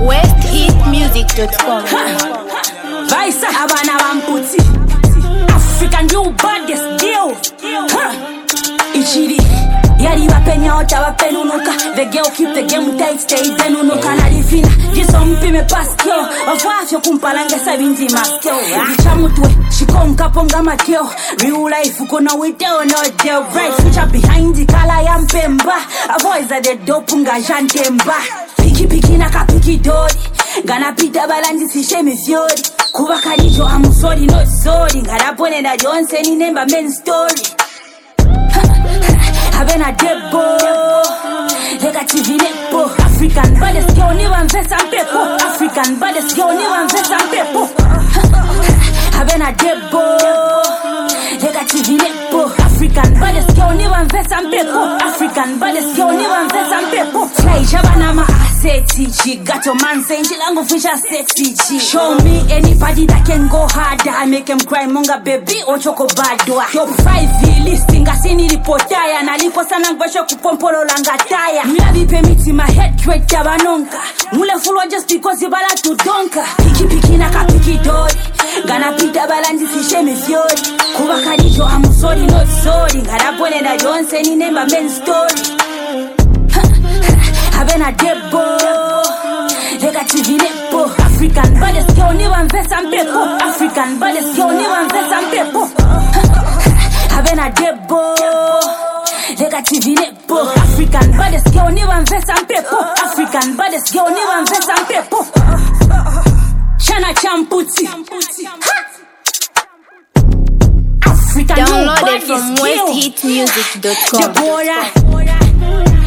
westhitmusic.com. Vaisa abana bamputi African new baddest deal. Ichiri yari bapenya ota bapenunuka. The girl keep the game tight, stay denunuka na divina. Jiso mpime paskio wafafyo kumpalanga sabinzi maskio. Ichamutwe shikonka ponga mateo. Real life kuna wideo no deal. Bright future behind the color ya mpemba. Avoids a the dope nga jantemba. Piki na kapiki dori. Gana pita balanji sishemi fiori. Kuba kadijo amusori no sorry. Ngarapone na Johnson ni nemba main story. Habena debo Lega TV nepo African baddest girl ni wanvesa mpepo. African baddest girl ni wanvesa mpepo. Habena debo Lega TV nepo African baddest girl ni wanvesa mpepo. African baddest girl ni wanvesa mpepo. Fly shabana ma sexy chick. Got your man saying she lango fisha sexy chick. Show me anybody that can go harder. I make him cry monga baby or choco badwa. Top 5 listing asini ripotaya. Nalipo sana ngwesho kupompolo langataya. Mila vipe miti my head straight tabanonka. Mule fulwa just because ibala to donka. Piki na kapiki dori. Gana pita balanji sishemi fiori. Kuba kadijo amusori not sorry. Ngarapone na Johnson ni nemba main story. Habena debo Lega TV nepo. African baddest girl ni wanvesa mpepo. African baddest girl ni wanvesa mpepo. Habena debo Lega TV nepo. African baddest girl ni wanvesa mpepo. African baddest girl ni wanvesa mpepo. Chana champuti African downloaded from westhitmusic.com. Deborah